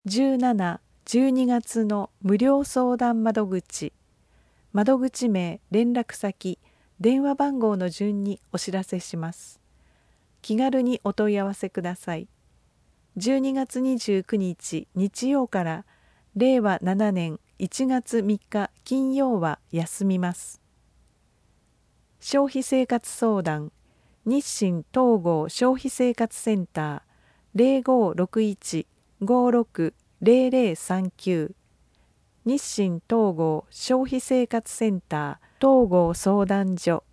17、12月の無料相談窓口、窓口名、連絡先、電話番号の順にお知らせします。気軽にお問い合わせください。12月29日日曜から令和7年1月3日金曜は休みます。消費生活相談、日清東郷消費生活センター 0561-560039 日清東郷消費生活センター東郷相談所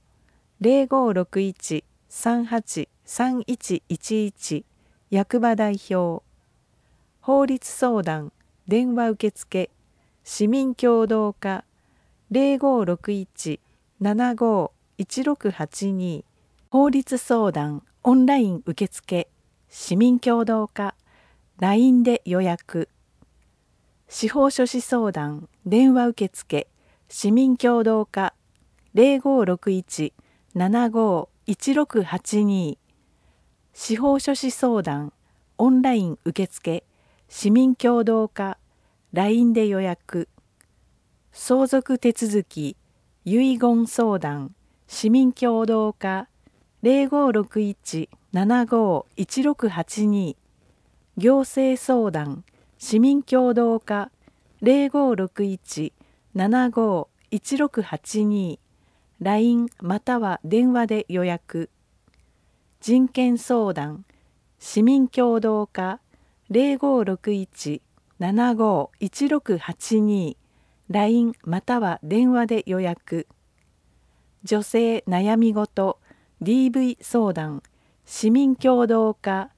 0561-383111 役場代表、法律相談電話受付市民協働課 0561-751682 法律相談オンライン受付市民協働課 LINE で予約、司法書士相談電話受付市民協働課 0561-751682 司法書士相談オンライン受付市民協働課 LINE で予約、相続手続き遺言相談市民協働課 0561-751682 行政相談市民協働課 0561-751682 LINE または電話で予約、人権相談市民協働課 0561-751682 LINE または電話で予約、女性悩み事 DV 相談市民協働課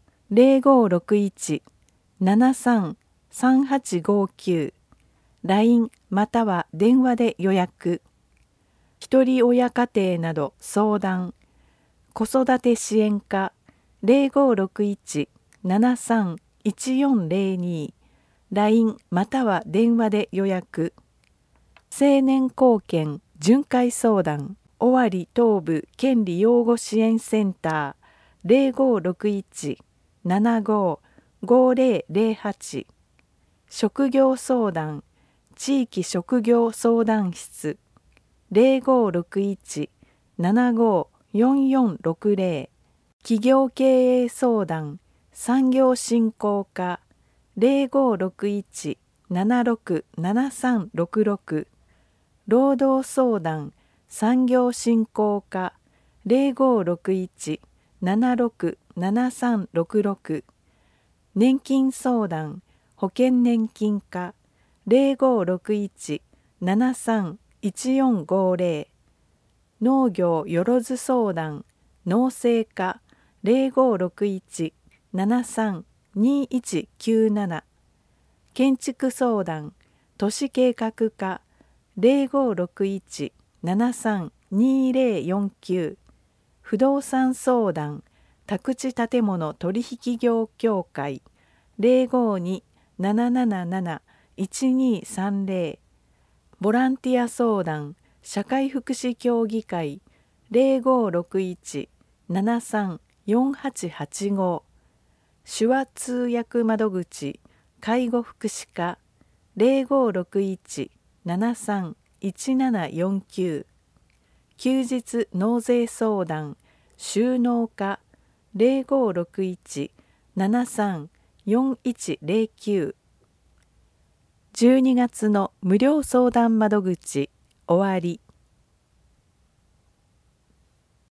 0561-733859 LINE または電話で予約、ひとり親家庭など相談子育て支援課 0561-731402 LINE または電話で予約、青年貢献巡回相談尾張東部権利擁護支援センター 0561-755008 職業相談地域職業相談室 0561-754460 企業経営相談産業振興課 0561-767366 労働相談産業振興課 0561-767366 年金相談保険年金課 0561-731450 農業よろず相談農政課 0561-732197 建築相談都市計画課 0561-732049 不動産相談宅地建物取引業協会 0527771230 ボランティア相談社会福祉協議会 0561-734885 手話通訳窓口介護福祉課 0561-731749 休日納税相談収納課 0561-734109 12月の無料相談窓口終わり。